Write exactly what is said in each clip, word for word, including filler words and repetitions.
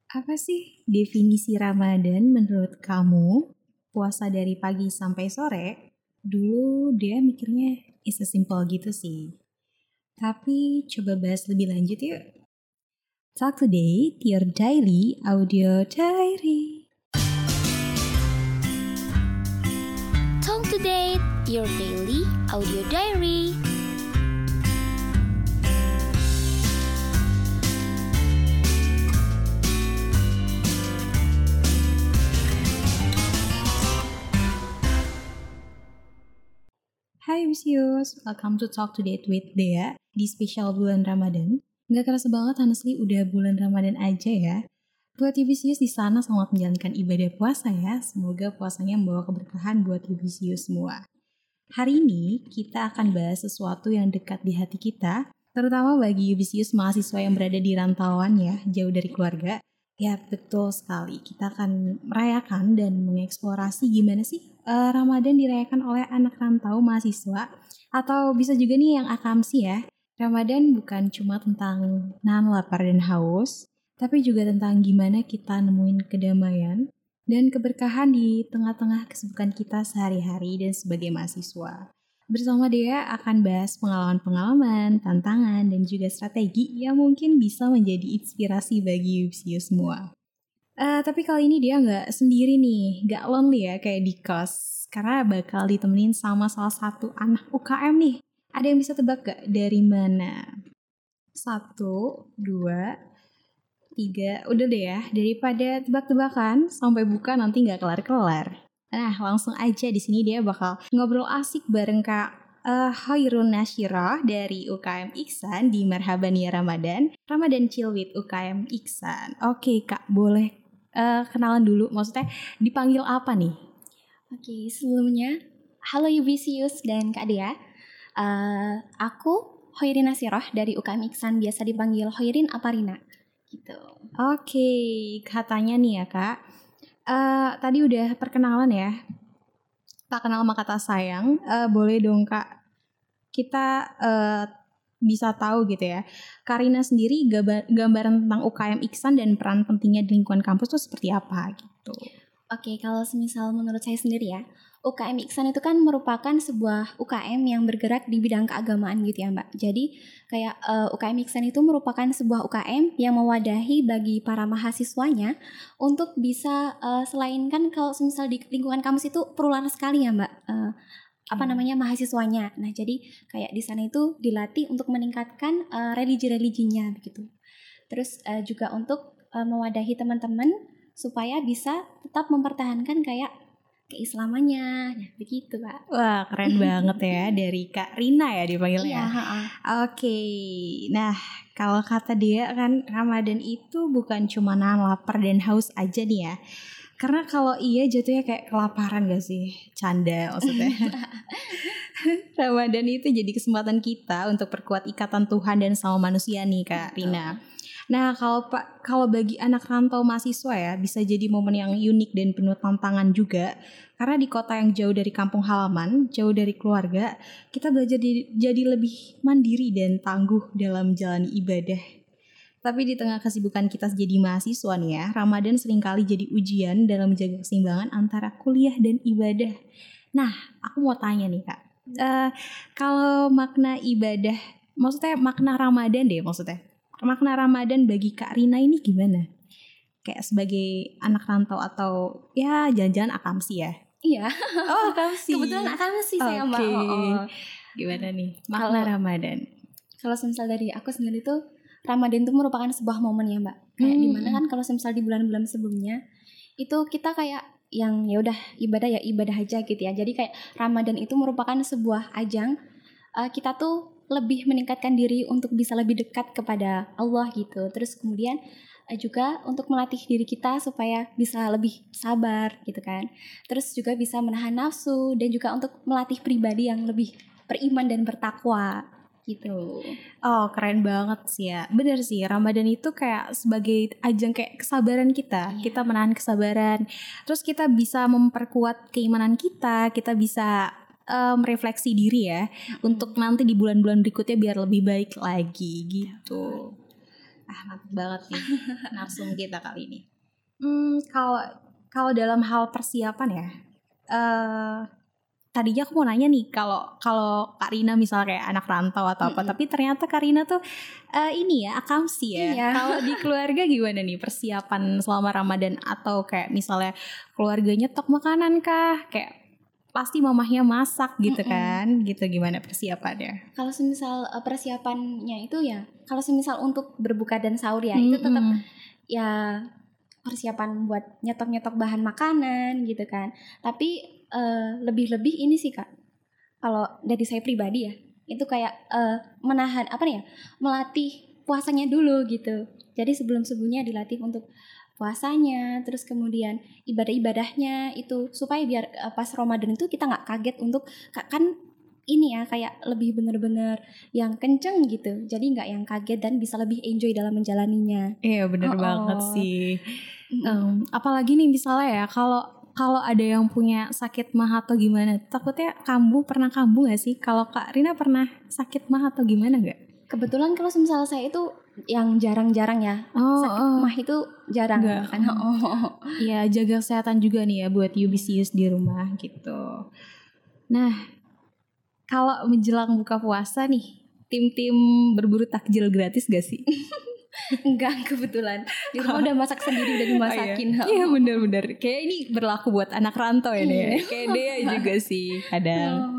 Apa sih definisi Ramadan menurut kamu? Puasa dari pagi sampai sore? Dulu dia mikirnya is a simple gitu sih. Tapi coba bahas lebih lanjut yuk. Talk today, your daily audio diary. Talk today, your daily audio diary. Hai Wisius, welcome to Talk Today with Dea di spesial bulan Ramadan. Nggak kerasa banget honestly udah bulan Ramadan aja ya. Buat Yubisius di sana selamat menjalankan ibadah puasa ya. Semoga puasanya membawa keberkahan buat Yubisius semua. Hari ini kita akan bahas sesuatu yang dekat di hati kita, terutama bagi Yubisius mahasiswa yang berada di rantauan ya, jauh dari keluarga. Ya betul sekali, kita akan merayakan dan mengeksplorasi gimana sih uh, Ramadan dirayakan oleh anak rantau mahasiswa. Atau bisa juga nih yang akamsi ya, Ramadan bukan cuma tentang nahan lapar dan haus, tapi juga tentang gimana kita nemuin kedamaian dan keberkahan di tengah-tengah kesibukan kita sehari-hari dan sebagai mahasiswa. Bersama Dea akan bahas pengalaman-pengalaman, tantangan, dan juga strategi yang mungkin bisa menjadi inspirasi bagi Yubisius semua. Uh, tapi kali ini dia nggak sendiri nih, nggak lonely ya kayak di kos. Karena bakal ditemenin sama salah satu anak U K M nih. Ada yang bisa tebak gak dari mana? Satu, dua, tiga, udah deh ya. Daripada tebak-tebakan sampai buka nanti nggak kelar-kelar. Nah, langsung aja di sini dia bakal ngobrol asik bareng Kak uh, Khairun Nasyirah dari U K M Iksan di Marhaban ya Ramadan. Ramadan Chill with U K M Iksan. Oke Kak, boleh uh, kenalan dulu. Maksudnya dipanggil apa nih? Oke, sebelumnya halo Yubisius dan Kak Dea. Uh, aku Khairin Nasyirah dari U K M Iksan, biasa dipanggil Khairin Aparina. Gitu. Oke, katanya nih ya Kak. Uh, tadi udah perkenalan ya. Tak kenal maka tak sayang. Uh, boleh dong Kak, kita uh, bisa tahu gitu ya, Karina sendiri gambaran tentang U K M Iksan dan peran pentingnya di lingkungan kampus itu seperti apa gitu. Oke, kalau semisal menurut saya sendiri ya, U K M Iksan itu kan merupakan sebuah U K M yang bergerak di bidang keagamaan gitu ya Mbak. Jadi kayak uh, U K M Iksan itu merupakan sebuah U K M yang mewadahi bagi para mahasiswanya untuk bisa uh, selain kan kalau semisal di lingkungan kampus itu perulang sekali ya Mbak. Uh, apa namanya mahasiswanya. Nah, jadi kayak di sana itu dilatih untuk meningkatkan uh, religi-religinya begitu. Terus uh, juga untuk uh, mewadahi teman-teman supaya bisa tetap mempertahankan kayak keislamannya. Nah, begitu, Kak. Wah, keren banget ya dari Kak Rina ya dipanggilnya. Iya, Oke. Okay. Nah, kalau kata dia kan Ramadan itu bukan cuma nahan lapar dan haus aja nih ya. Karena kalau iya jatuhnya kayak kelaparan gak sih? Canda maksudnya. Ramadan itu jadi kesempatan kita untuk perkuat ikatan Tuhan dan sama manusia nih Kak Rina. Nah kalau Pak, kalau bagi anak rantau mahasiswa ya bisa jadi momen yang unik dan penuh tantangan juga. Karena di kota yang jauh dari kampung halaman, jauh dari keluarga, kita belajar di, jadi lebih mandiri dan tangguh dalam menjalani ibadah. Tapi di tengah kesibukan kita jadi mahasiswa nih ya, Ramadan seringkali jadi ujian dalam menjaga keseimbangan antara kuliah dan ibadah. Nah, aku mau tanya nih Kak, uh, kalau makna ibadah, maksudnya makna Ramadan deh maksudnya, makna Ramadan bagi Kak Rina ini gimana? Kayak sebagai anak rantau atau ya jangan-jangan akamsi ya? Iya. Oh akamsi. Kebetulan akamsi saya Mbak. Oke. Oh, oh. Gimana nih makna Kalau- Ramadan? Kalau semisal dari aku sendiri tuh Ramadan itu merupakan sebuah momen ya Mbak. Kayak Hmm. dimana kan kalau semisal di bulan-bulan sebelumnya itu kita kayak yang ya udah ibadah ya ibadah aja gitu ya. Jadi kayak Ramadan itu merupakan sebuah ajang uh, kita tuh lebih meningkatkan diri untuk bisa lebih dekat kepada Allah gitu. Terus kemudian uh, juga untuk melatih diri kita supaya bisa lebih sabar gitu kan. Terus juga bisa menahan nafsu dan juga untuk melatih pribadi yang lebih beriman dan bertakwa gitu. Oh keren banget sih ya. Bener sih Ramadan itu kayak sebagai ajang kayak kesabaran kita. Iya. Kita menahan kesabaran. Terus kita bisa memperkuat keimanan kita. Kita bisa um, refleksi diri ya. Hmm. Untuk nanti di bulan-bulan berikutnya biar lebih baik lagi gitu. Ah, mantap banget nih narsum kita kali ini. Hmm, kalau kalau dalam hal persiapan ya, uh, tadinya aku mau nanya nih, kalau kalau Kak Rina misalnya kayak anak rantau atau apa, mm-hmm. tapi ternyata Kak Rina tuh uh, ini ya akamsi ya. Iya. Kalau di keluarga gimana nih persiapan selama Ramadan, atau kayak misalnya keluarganya nyetok makanan kah? Kayak pasti mamahnya masak gitu mm-hmm. kan? Gitu gimana persiapannya? Kalau semisal uh, persiapannya itu ya, kalau semisal untuk berbuka dan sahur ya, mm-hmm. itu tetap ya persiapan buat nyetok-nyetok bahan makanan gitu kan. Tapi uh, lebih-lebih ini sih Kak, kalau dari saya pribadi ya, itu kayak uh, menahan apa nih ya, melatih puasanya dulu gitu. Jadi sebelum-sebelumnya dilatih untuk puasanya, terus kemudian ibadah-ibadahnya itu, supaya biar uh, pas Ramadan itu kita nggak kaget untuk kan ini ya, kayak lebih bener-bener yang kenceng gitu. Jadi nggak yang kaget dan bisa lebih enjoy dalam menjalaninya. Iya bener oh, banget oh. sih. Um, apalagi nih misalnya ya, kalau kalau ada yang punya sakit mah atau gimana, takutnya kambuh. Pernah kambuh nggak sih? Kalau Kak Rina pernah sakit mah atau gimana nggak? Kebetulan kalau misalnya saya itu yang jarang-jarang ya, oh, sakit oh. mah itu jarang kan. Oh. Ya jaga kesehatan juga nih ya buat Yubisius di rumah gitu. Nah, kalau menjelang buka puasa nih, tim-tim berburu takjil gratis gak sih? Enggak, kebetulan di rumah udah masak sendiri, udah dimasakin. Iya, iya benar-benar. Kayak ini berlaku buat anak rantau ya deh. Kayak dia juga sih kadang.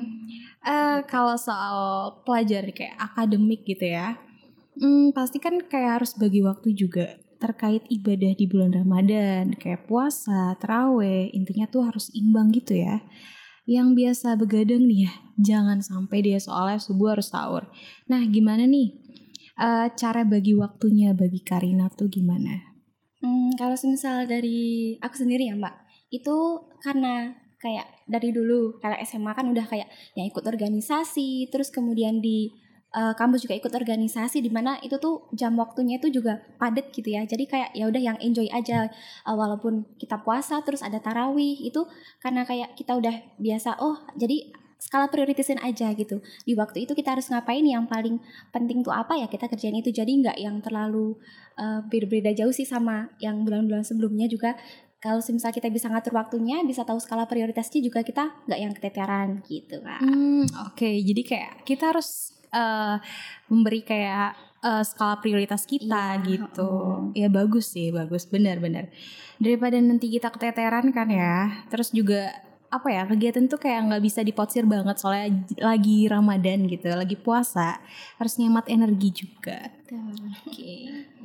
Uh, kalau soal pelajaran kayak akademik gitu ya, hmm, pasti kan kayak harus bagi waktu juga terkait ibadah di bulan Ramadan, kayak puasa, tarawih, intinya tuh harus imbang gitu ya. Yang biasa begadang nih ya, jangan sampai dia soalnya subuh harus sahur. Nah, gimana nih? Uh, cara bagi waktunya bagi Kak Rina tuh gimana? Hmm, kalau misal dari aku sendiri ya Mbak, itu karena kayak dari dulu kalau S M A kan udah kayak yang ikut organisasi, terus kemudian di uh, kampus juga ikut organisasi, di mana itu tuh jam waktunya itu juga padat gitu ya. Jadi kayak ya udah yang enjoy aja, uh, walaupun kita puasa terus ada tarawih itu karena kayak kita udah biasa. Oh jadi skala prioritasin aja gitu. Di waktu itu kita harus ngapain, yang paling penting tuh apa ya kita kerjain itu. Jadi nggak yang terlalu uh, beda-beda jauh sih sama yang bulan-bulan sebelumnya juga. Kalau misal kita bisa ngatur waktunya, bisa tahu skala prioritasnya juga, kita nggak yang keteteran gitu Kak. Hmm, Oke, okay. Jadi kayak kita harus uh, memberi kayak uh, skala prioritas kita ya, gitu. Uh. Ya bagus sih, bagus, benar-benar. Daripada nanti kita keteteran kan ya. Terus juga apa ya, kegiatan tuh kayak nggak bisa diporsir banget soalnya lagi Ramadan gitu, lagi puasa, harus nyemat energi juga. Oke. Okay.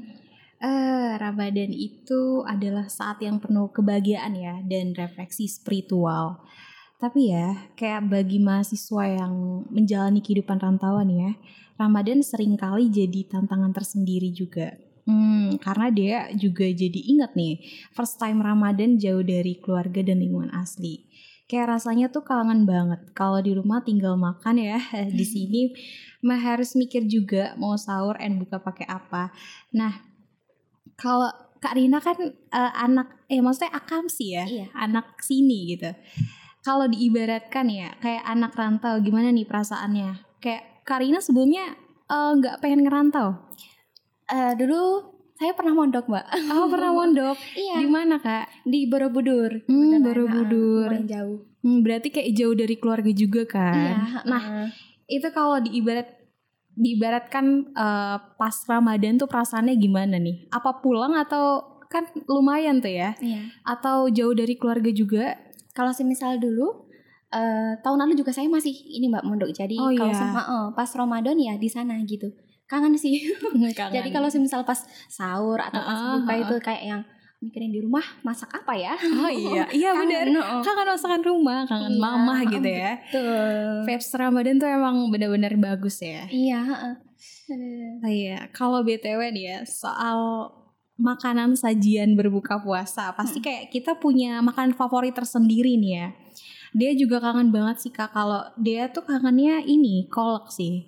Uh, Ramadan itu adalah saat yang penuh kebahagiaan ya dan refleksi spiritual. Tapi ya, kayak bagi mahasiswa yang menjalani kehidupan rantauan ya, Ramadan seringkali jadi tantangan tersendiri juga. Hmm, karena dia juga jadi ingat nih, first time Ramadan jauh dari keluarga dan lingkungan asli. Kayak rasanya tuh kangen banget. Kalau di rumah tinggal makan ya, di sini mah harus mikir juga mau sahur and buka pakai apa. Nah, kalau Kak Rina kan uh, anak, eh maksudnya akamsi ya, iya. anak sini gitu. Kalau diibaratkan ya, kayak anak rantau, gimana nih perasaannya? Kayak Kak Rina sebelumnya nggak uh, pengen ngerantau? Uh, dulu saya pernah mondok Mbak. Oh pernah mondok? Iya. Di mana Kak? Di Borobudur. Hmm, Borobudur. Lumayan jauh. Hmm, berarti kayak jauh dari keluarga juga kan? Iya. Nah uh. itu kalau diibarat diibaratkan uh, pas Ramadan tuh perasaannya gimana nih? Apa pulang atau kan lumayan tuh ya? Iya. Atau jauh dari keluarga juga? Kalau semisal dulu uh, tahun lalu juga saya masih ini Mbak mondok. Jadi oh, kalau iya. sama uh, pas Ramadan ya di sana gitu. Kangen sih. Kangen. Jadi kalau misal pas sahur atau pas uh, buka uh, uh. itu kayak yang mikirin di rumah masak apa ya? Oh iya, iya benar. No. Kangen masakan rumah, kangen iya, mama gitu ya. Betul. Vibes Ramadan tuh emang benar-benar bagus ya. Iya. Uh. Oh, iya. Kalau B T W nih ya soal makanan sajian berbuka puasa, pasti kayak kita punya makanan favorit tersendiri nih ya. Dia juga kangen banget sih Kak. Kalau dia tuh kangennya ini kolak sih.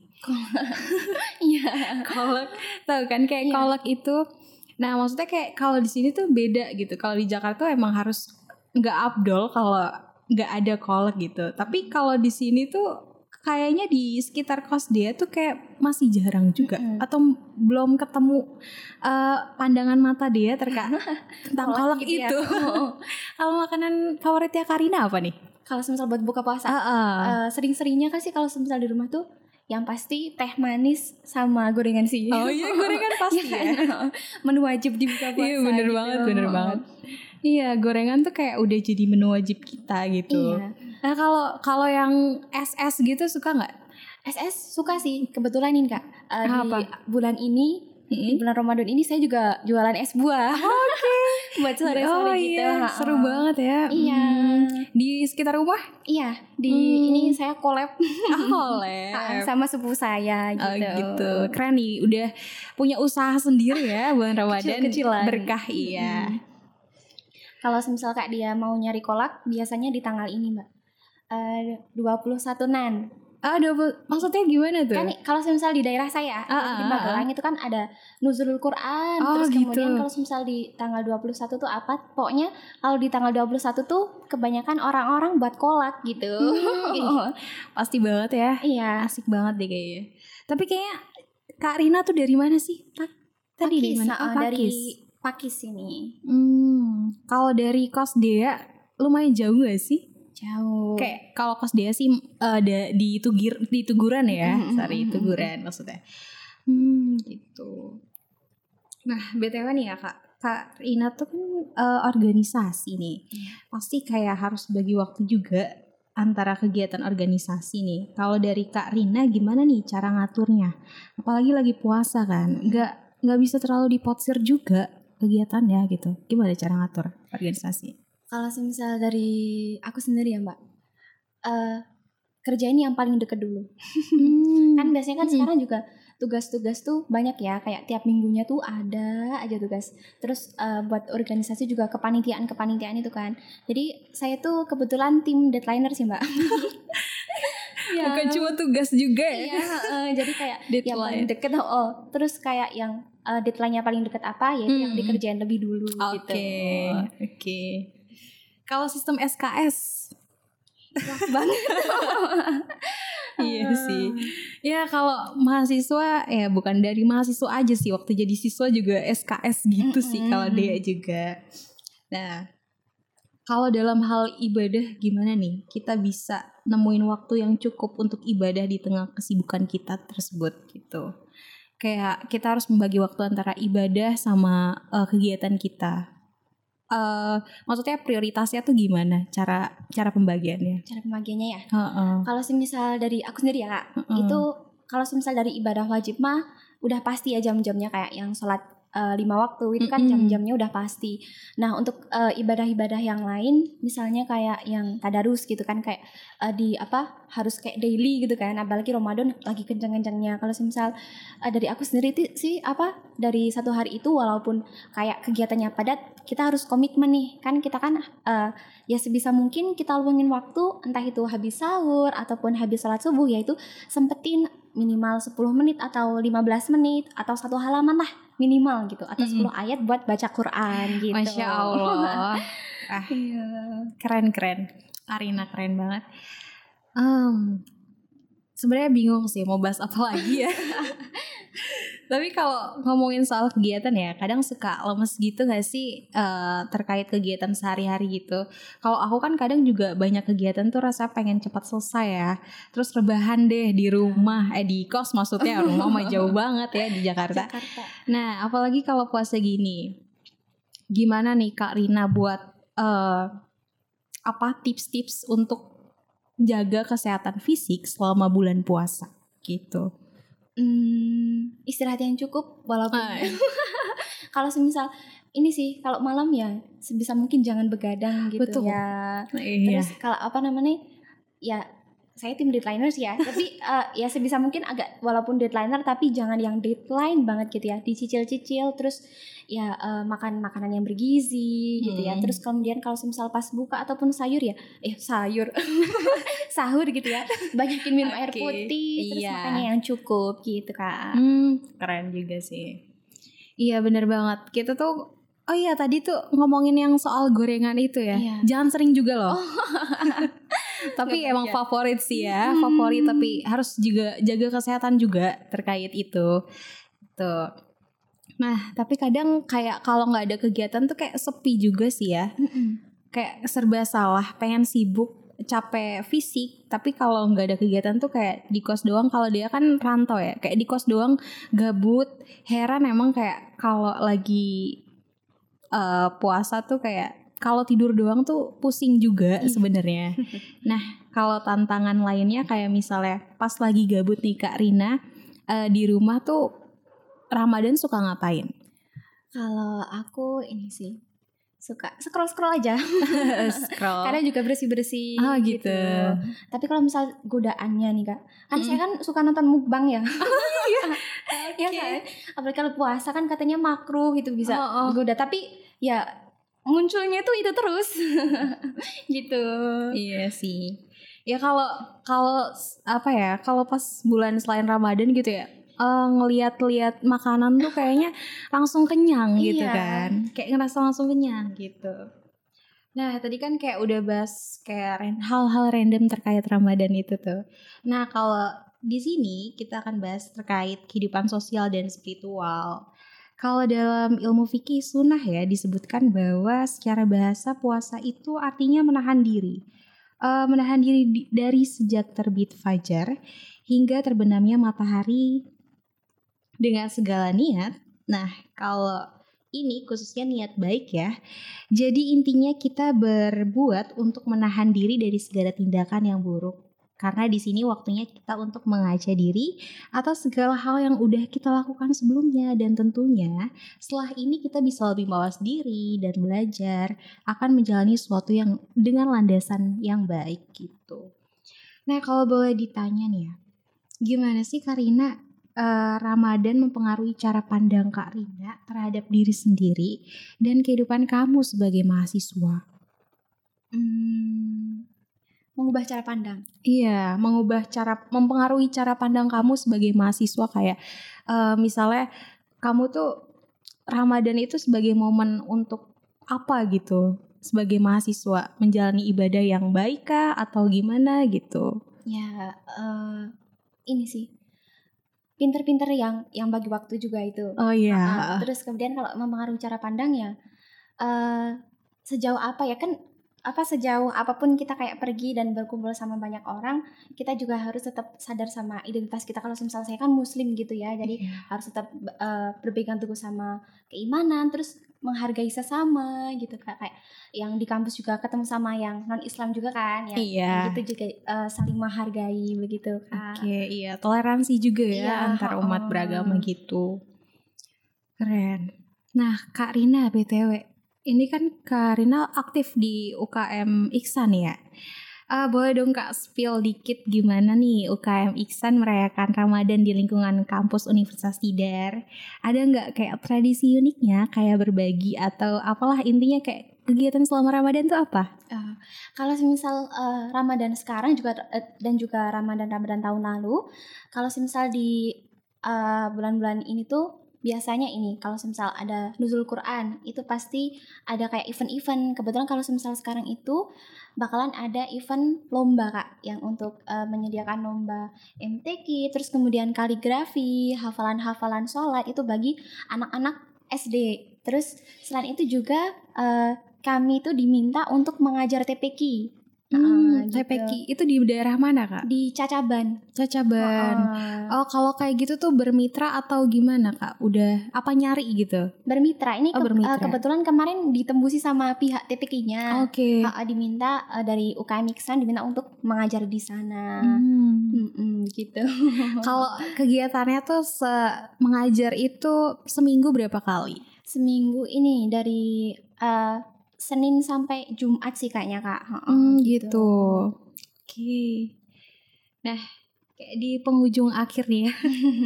Iya, kolak, tahu kan kayak yeah. kolak itu. Nah maksudnya kayak kalau di sini tuh beda gitu. Kalau di Jakarta tuh emang harus nggak afdol kalau nggak ada kolak gitu. Tapi kalau di sini tuh kayaknya di sekitar kos dia tuh kayak masih jarang juga mm-hmm. atau belum ketemu uh, pandangan mata dia terkait tentang kolak gitu itu. Ya. Kalau makanan favoritnya Karina apa nih? Kalau semisal buat buka puasa, uh-uh. uh, sering-seringnya kan sih kalau semisal di rumah tuh yang pasti teh manis sama gorengan sih. Oh iya, gorengan pasti ya. Menu wajib di buka puasa. Iya bener gitu. banget, bener oh. banget. Iya, gorengan tuh kayak udah jadi menu wajib kita gitu. Iya. Nah kalau kalau yang es es gitu suka nggak? Es es suka sih. Kebetulan nih Kak, uh, apa? Di bulan ini, mm-hmm. di bulan Ramadan ini saya juga jualan es buah. Oke. Okay. Buat sore-sore oh, gitu. Iya, seru banget ya. Iya. Hmm, di sekitar rumah? Iya, di hmm. ini saya collab. Oh, collab. Sama sepupu saya gitu. Oh, gitu. Keren nih, udah punya usaha sendiri ya bulan Ramadan. Kecil-kecilan. Berkah iya. Hmm. Kalau misal Kak dia mau nyari kolak, biasanya di tanggal ini Mbak. Uh, dua puluh satu Nan. Ah, dua puluh, maksudnya gimana tuh? Kan kalau misal di daerah saya, ah, di Magelang ah, itu kan ada Nuzulul Quran. Oh, terus gitu. Kemudian kalau misal di tanggal dua puluh satu tuh apa? Pokoknya kalau di tanggal dua puluh satu tuh kebanyakan orang-orang buat kolak gitu. Hmm, pasti banget ya. Iya. Asik banget deh kayaknya. Tapi kayaknya Kak Rina tuh dari mana sih? Tadi Pakis, dari mana? Oh, Pakis. Dari Pakis ini. Hmm, kalau dari kos dia lumayan jauh gak sih? Jauh. Kayak kalau kos dia sih uh, ada di Tugir di Tuguran ya, mm-hmm. sorry Tuguran maksudnya. Hmm, gitu. Nah, B T W nih ya Kak, Kak Rina tuh kan uh, organisasi nih. Yeah. Pasti kayak harus bagi waktu juga antara kegiatan organisasi nih. Kalau dari Kak Rina gimana nih cara ngaturnya? Apalagi lagi puasa kan, nggak nggak bisa terlalu dipotsir juga kegiatannya gitu. Gimana cara ngatur organisasi? Kalau misal dari aku sendiri ya Mbak, uh, kerjain yang paling deket dulu. Hmm. Kan biasanya kan hmm. sekarang juga tugas-tugas tuh banyak ya, kayak tiap minggunya tuh ada aja tugas. Terus uh, buat organisasi juga kepanitiaan-kepanitiaan itu kan. Jadi saya tuh kebetulan tim deadliner sih Mbak. Ya. Bukan cuma tugas juga ya. Iya, uh, jadi kayak deadline. Yang paling deket oh, oh. Terus kayak yang uh, deadline-nya paling deket apa ya hmm. yang dikerjain lebih dulu okay. gitu. Oke. Oke. Okay. Kalau sistem S K S banget. Iya sih. Ya kalau mahasiswa ya bukan dari mahasiswa aja sih, waktu jadi siswa juga S K S gitu mm-hmm. sih kalau dia juga. Nah, kalau dalam hal ibadah gimana nih? Kita bisa nemuin waktu yang cukup untuk ibadah di tengah kesibukan kita tersebut gitu. Kayak kita harus membagi waktu antara ibadah sama uh, kegiatan kita. Uh, maksudnya prioritasnya tuh gimana cara cara pembagiannya? Cara pembagiannya ya. Uh-uh. Kalau misal dari aku sendiri ya Kak, uh-uh. itu kalau misal dari ibadah wajib mah udah pasti ya jam-jamnya kayak yang sholat uh, lima waktu itu kan mm-hmm. jam-jamnya udah pasti. Nah untuk uh, ibadah-ibadah yang lain, misalnya kayak yang tadarus gitu kan kayak uh, di apa harus kayak daily gitu kan, apalagi Ramadan lagi kencang-kencangnya. Kalau misal uh, dari aku sendiri t- sih apa dari satu hari itu walaupun kayak kegiatannya padat, kita harus komitmen nih kan kita kan uh, ya sebisa mungkin kita luangin waktu entah itu habis sahur ataupun habis sholat subuh yaitu sempetin minimal sepuluh menit atau lima belas menit atau satu halaman lah minimal gitu atau mm-hmm. sepuluh ayat buat baca Quran gitu. Masya Allah. Ah, iya. Keren-keren. Karina keren banget. Um, sebenarnya bingung sih mau bahas apa lagi ya. Tapi kalau ngomongin soal kegiatan ya, kadang suka lemes gitu gak sih uh, terkait kegiatan sehari-hari gitu. Kalau aku kan kadang juga banyak kegiatan tuh rasa pengen cepat selesai ya. Terus rebahan deh di rumah, eh di kos maksudnya, rumah mah jauh banget ya di Jakarta. Jakarta. Nah apalagi kalau puasa gini, gimana nih Kak Rina buat uh, apa tips-tips untuk jaga kesehatan fisik selama bulan puasa gitu? Hmm, istirahat yang cukup walaupun kalau semisal ini sih kalau malam ya sebisa mungkin jangan begadang gitu. Betul. Ya. Iya. Terus kalau apa namanya ya saya tim deadliners ya tapi uh, ya sebisa mungkin agak walaupun deadliner tapi jangan yang deadline banget gitu ya, dicicil-cicil terus ya uh, makan makanan yang bergizi gitu ya. Terus kemudian kalau misal pas buka ataupun sayur ya eh sayur sahur gitu ya banyakin minum okay. air putih terus iya. makannya yang cukup gitu Kak. hmm, Keren juga sih. Iya bener banget. Kita tuh oh iya tadi tuh ngomongin yang soal gorengan itu ya, iya. Jangan sering juga loh. Tapi Gak emang banyak. favorit sih ya, Hmm. favorit tapi harus juga jaga kesehatan juga terkait itu. Tuh. Nah, tapi kadang kayak kalau nggak ada kegiatan tuh kayak sepi juga sih ya. Mm-mm. Kayak serba salah, pengen sibuk, capek fisik, tapi kalau nggak ada kegiatan tuh kayak di kos doang. Kalau dia kan rantau ya, kayak di kos doang gabut. Heran emang kayak kalau lagi uh, puasa tuh kayak kalau tidur doang tuh pusing juga Iya. sebenarnya. Nah, kalau tantangan lainnya kayak misalnya pas lagi gabut nih Kak Rina uh, di rumah tuh Ramadan suka ngapain? Kalau aku ini sih suka scroll-scroll aja. Scroll. Karena juga bersih-bersih Oh, gitu. gitu. Tapi kalau misal godaannya nih Kak, kan Mm. saya kan suka nonton mukbang ya. Iya. Ya kan? Apalagi kalau puasa kan katanya makruh gitu bisa Oh, oh. goda, tapi ya munculnya tuh itu terus. Gitu. Iya sih. Ya kalau kalau apa ya, kalau pas bulan selain Ramadan gitu ya, uh, ngeliat-liat makanan tuh kayaknya langsung kenyang gitu Iya. kan. Kayak ngerasa langsung kenyang gitu. Nah, tadi kan kayak udah bahas kayak ran- hal-hal random terkait Ramadan itu tuh. Nah, kalau di sini kita akan bahas terkait kehidupan sosial dan spiritual. Kalau dalam ilmu fikih sunnah ya disebutkan bahwa secara bahasa puasa itu artinya menahan diri. Eh, menahan diri di- dari sejak terbit fajar hingga terbenamnya matahari dengan segala niat. Nah, kalau ini khususnya niat baik ya. Jadi intinya kita berbuat untuk menahan diri dari segala tindakan yang buruk. Karena di sini waktunya kita untuk mengaca diri atas segala hal yang udah kita lakukan sebelumnya, dan tentunya setelah ini kita bisa lebih mawas diri dan belajar akan menjalani sesuatu yang dengan landasan yang baik gitu. Nah, kalau boleh ditanya nih ya, gimana sih Karina uh, Ramadan mempengaruhi cara pandang Kak Rina terhadap diri sendiri dan kehidupan kamu sebagai mahasiswa? Hmm, mengubah cara pandang. Iya, mengubah cara, mempengaruhi cara pandang kamu sebagai mahasiswa kayak uh, misalnya kamu tuh Ramadan itu sebagai momen untuk apa gitu? Sebagai mahasiswa menjalani ibadah yang baik kah atau gimana gitu? Ya, uh, ini sih pinter-pinter yang yang bagi waktu juga itu. Oh iya. Uh, terus kemudian kalau mempengaruhi cara pandang ya uh, sejauh apa ya kan apa sejauh apapun kita kayak pergi dan berkumpul sama banyak orang, kita juga harus tetap sadar sama identitas kita. Kalau misalnya saya kan muslim gitu ya, jadi yeah. harus tetap uh, berpegang teguh sama keimanan, terus menghargai sesama gitu Kak. Kayak yang di kampus juga ketemu sama yang non Islam juga kan, yang, iya. yang gitu juga uh, saling menghargai begitu Kak. Oke, okay, iya, toleransi juga ya iya, antar umat oh. beragama gitu. Keren. Nah, Kak Rina B T W, ini kan Kak Rina aktif di U K M Iksan ya. Uh, boleh dong Kak spill dikit gimana nih U K M Iksan merayakan Ramadan di lingkungan kampus Universitas Tidar? Ada nggak kayak tradisi uniknya, kayak berbagi atau apalah, intinya kayak kegiatan selama Ramadan tuh apa? Uh, kalau misal uh, Ramadan sekarang juga uh, dan juga Ramadan Ramadan tahun lalu, kalau misal di uh, bulan-bulan ini tuh biasanya ini kalau misal ada nuzul Quran itu pasti ada kayak event-event. Kebetulan kalau misal sekarang itu bakalan ada event lomba Kak, yang untuk uh, menyediakan lomba M T Q, terus kemudian kaligrafi, hafalan-hafalan sholat itu bagi anak-anak S D. Terus selain itu juga uh, kami itu diminta untuk mengajar T P Q. Hmm, gitu. T P Q itu di daerah mana Kak? Di Cacaban. Cacaban. Uh, oh, kalau kayak gitu tuh bermitra atau gimana Kak? Udah apa nyari gitu? Bermitra. Ini oh, ke, bermitra. Uh, kebetulan kemarin ditembusi sama pihak T P Q-nya. Oke. Okay. Uh, uh, diminta uh, dari U K M Iksan diminta untuk mengajar di sana. Hmm. Hmm, gitu. Kalau kegiatannya tuh se- mengajar itu seminggu berapa kali? Seminggu ini dari uh, Senin sampai Jumat sih kayaknya Kak. Hmm, gitu. Oke. Okay. Nah, kayak di penghujung akhir nih ya.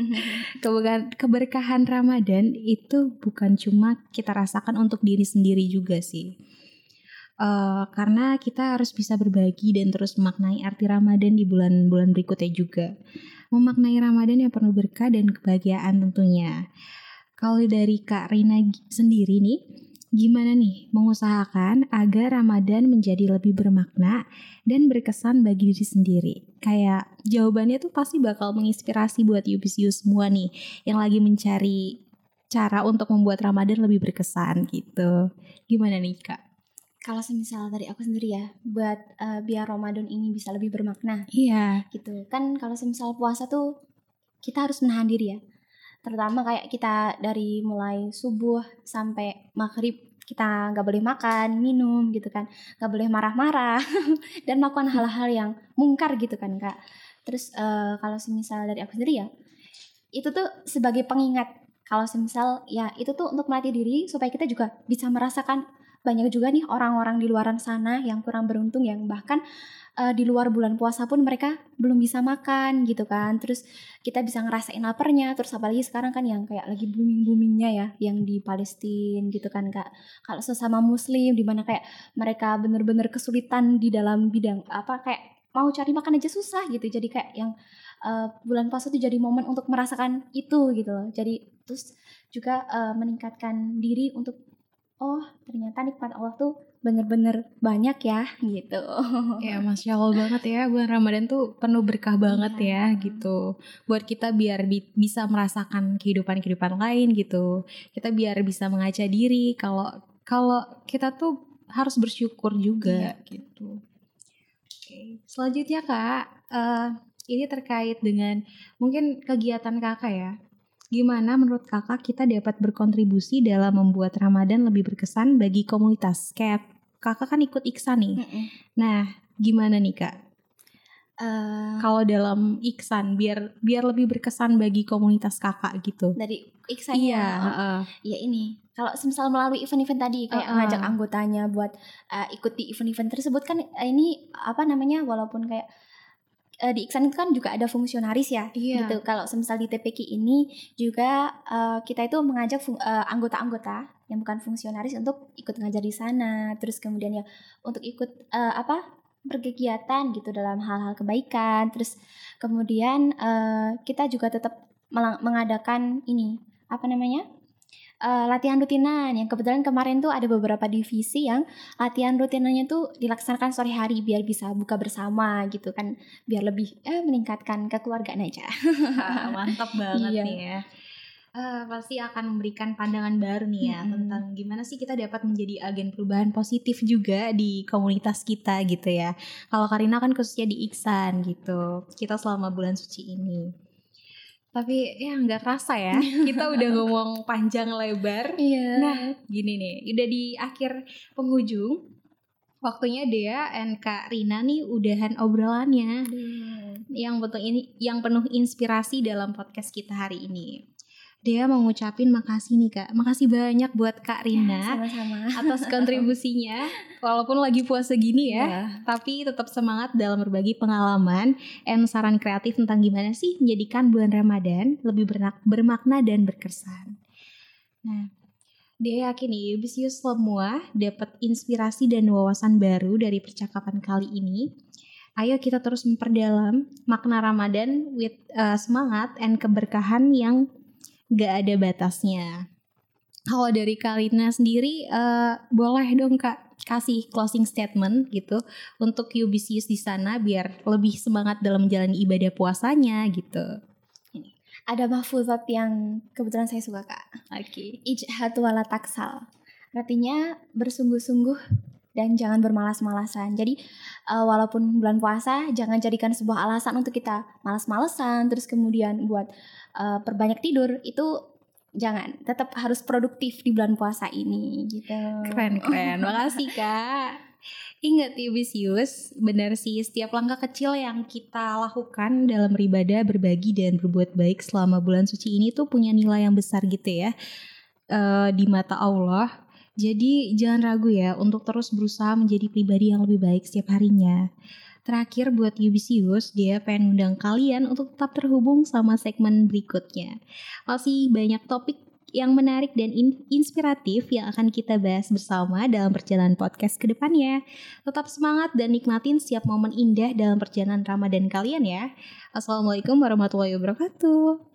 Keberkahan Ramadan itu bukan cuma kita rasakan untuk diri sendiri juga sih. Uh, karena kita harus bisa berbagi dan terus memaknai arti Ramadan di bulan-bulan berikutnya juga. Memaknai Ramadan yang penuh berkah dan kebahagiaan tentunya. Kalau dari Kak Rina sendiri nih, gimana nih mengusahakan agar Ramadan menjadi lebih bermakna dan berkesan bagi diri sendiri? Kayak jawabannya tuh pasti bakal menginspirasi buat Yubisius semua nih yang lagi mencari cara untuk membuat Ramadan lebih berkesan gitu. Gimana nih Kak? Kalau semisal dari aku sendiri ya, buat uh, biar Ramadan ini bisa lebih bermakna. Iya. Gitu. Kan kalau semisal puasa tuh kita harus menahan diri ya. Terutama kayak kita dari mulai subuh sampai maghrib kita nggak boleh makan, minum gitu kan, nggak boleh marah-marah dan melakukan hal-hal yang mungkar gitu kan Kak. Terus uh, kalau semisal dari aku sendiri ya, itu tuh sebagai pengingat. Kalau semisal ya itu tuh untuk melatih diri supaya kita juga bisa merasakan banyak juga nih orang-orang di luaran sana yang kurang beruntung yang bahkan uh, di luar bulan puasa pun mereka belum bisa makan gitu kan. Terus kita bisa ngerasain laparnya. Terus apalagi sekarang kan yang kayak lagi booming-boomingnya ya yang di Palestina gitu kan Kak. Kalau sesama muslim di mana kayak mereka bener-bener kesulitan di dalam bidang apa kayak mau cari makan aja susah gitu. Jadi kayak yang uh, bulan puasa itu jadi momen untuk merasakan itu gitu loh. Jadi terus juga uh, meningkatkan diri untuk oh ternyata nikmat Allah tuh bener-bener banyak ya gitu. Ya Masya Allah banget ya, bulan Ramadan tuh penuh berkah banget Iya. ya gitu. Buat kita biar bi- bisa merasakan kehidupan-kehidupan lain gitu. Kita biar bisa mengaca diri kalau kalau kita tuh harus bersyukur juga Iya. gitu. Oke, selanjutnya Kak, uh, ini terkait dengan mungkin kegiatan Kakak ya. Gimana menurut Kakak kita dapat berkontribusi dalam membuat Ramadan lebih berkesan bagi komunitas? Kayak Kakak kan ikut Iksan nih. Mm-mm. Nah, gimana nih Kak? Uh, Kalau dalam Iksan biar biar lebih berkesan bagi komunitas Kakak gitu. dari Iksan Iya, ya. Oh, heeh. ya ini. Kalau semisal melalui event-event tadi kayak Uh-uh. ngajak anggotanya buat uh, ikut di event-event tersebut kan uh, ini apa namanya walaupun kayak uh, di Iksan itu kan juga ada fungsionaris ya. Iya. Gitu. Kalau semisal di T P Q ini juga uh, kita itu mengajak fung- uh, anggota-anggota yang bukan fungsionaris untuk ikut ngajar di sana. Terus kemudian ya untuk ikut uh, apa berkegiatan gitu dalam hal-hal kebaikan. Terus kemudian uh, kita juga tetap melang- mengadakan ini apa namanya uh, latihan rutinan yang kebetulan kemarin tuh ada beberapa divisi yang latihan rutinannya tuh dilaksanakan sore hari biar bisa buka bersama gitu kan, biar lebih eh, meningkatkan kekeluargaan aja. Ah, mantap banget Iya. nih ya. Uh, pasti akan memberikan pandangan baru nih ya Mm-mm. tentang gimana sih kita dapat menjadi agen perubahan positif juga di komunitas kita gitu ya. Kalau Karina kan khususnya di Iksan gitu. Kita selama bulan suci ini. Tapi ya nggak kerasa ya, kita udah ngomong panjang lebar. Iya. Nah, gini nih, udah di akhir penghujung. Waktunya Dea and Kak Rina nih udahan obrolannya. Hmm. Yang betul ini yang penuh inspirasi dalam podcast kita hari ini. Dea mau ngucapin makasih nih Kak. Makasih banyak buat Kak Rina Ya, sama-sama. atas kontribusinya. Walaupun lagi puasa gini ya, Iya. tapi tetap semangat dalam berbagi pengalaman and saran kreatif tentang gimana sih menjadikan bulan Ramadan lebih bernak- bermakna dan berkesan. Nah, Dea yakin nih Yubisius semua dapat inspirasi dan wawasan baru dari percakapan kali ini. Ayo kita terus memperdalam makna Ramadan with uh, semangat and keberkahan yang gak ada batasnya. Kalau dari Karina sendiri, uh, boleh dong Kak kasih closing statement gitu untuk Yubisius di sana biar lebih semangat dalam menjalani ibadah puasanya gitu. Ada mahfuzat yang kebetulan saya suka Kak. Oke. Okay. Ijhad wala taksal. Artinya bersungguh-sungguh dan jangan bermalas-malasan. Jadi uh, walaupun bulan puasa jangan jadikan sebuah alasan untuk kita malas-malesan terus kemudian buat uh, perbanyak tidur, itu jangan. Tetap harus produktif di bulan puasa ini gitu. Keren-keren. Makasih Kak. Ingat Yubisius, benar sih setiap langkah kecil yang kita lakukan dalam beribadah, berbagi dan berbuat baik selama bulan suci ini tuh punya nilai yang besar gitu ya uh, di mata Allah. Jadi jangan ragu ya untuk terus berusaha menjadi pribadi yang lebih baik setiap harinya. Terakhir buat Yubisius, dia pengen undang kalian untuk tetap terhubung sama segmen berikutnya. Masih banyak topik yang menarik dan in- inspiratif yang akan kita bahas bersama dalam perjalanan podcast ke depannya. Tetap semangat dan nikmatin setiap momen indah dalam perjalanan Ramadan kalian ya. Assalamualaikum warahmatullahi wabarakatuh.